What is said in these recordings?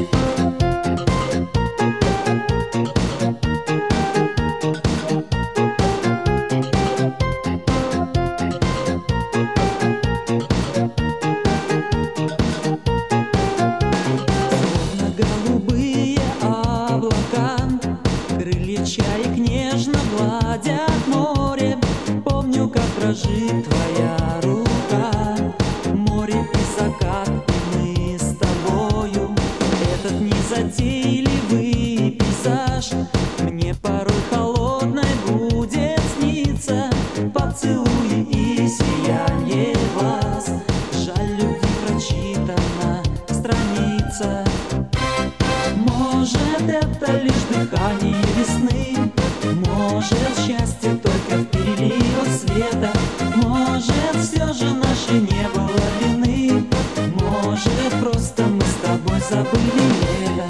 Крылья чаек нежно гладят море. Помню, как дрожит твоя рука. Море и закат, и мы с тобою. Этот незатейливый пейзаж мне порой холодной будет сниться. Поцелуи и сияние глаз, жаль, любви прочитана страница. Может, это лишь дыхание весны, может, счастье только в переливах света, может, все же наше не было вины, может, просто мы с тобой забыли лето.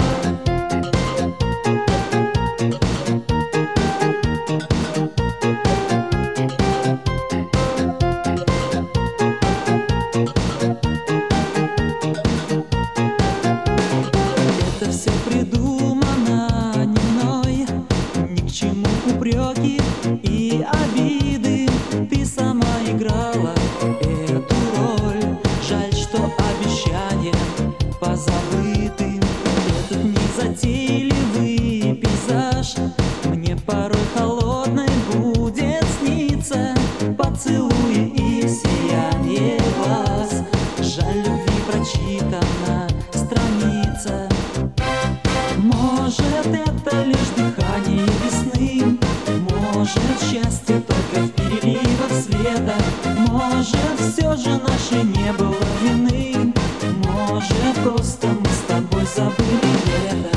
Это все придумано не мной, ни к чему упреки и обиды. Ты сама играла эту роль, жаль, что обещания позабыты. Этот незатейливый пейзаж мне порой холодной будет сниться. Поцелуи и сияние глаз, жаль, любви прочитана страница. Может, это лишь дыхание весны, может, счастье только в переливах света, может, все же наше не было вины, может, просто мы с тобой забыли лето.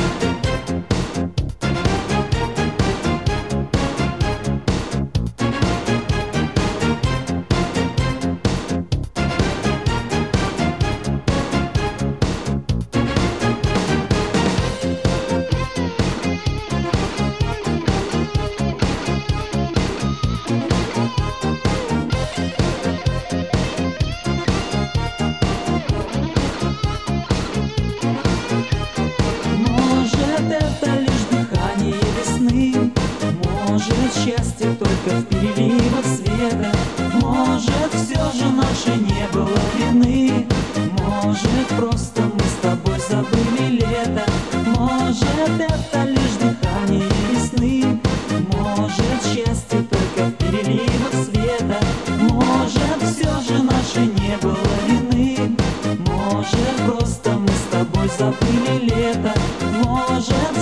Может, счастье только в переливах света, может, все же наше не было вины, может, просто мы с тобой забыли лето, может, это лишь дыхание весны, может, счастье только в переливах света, может, все же наше не было вины, может, просто мы с тобой забыли лето, может,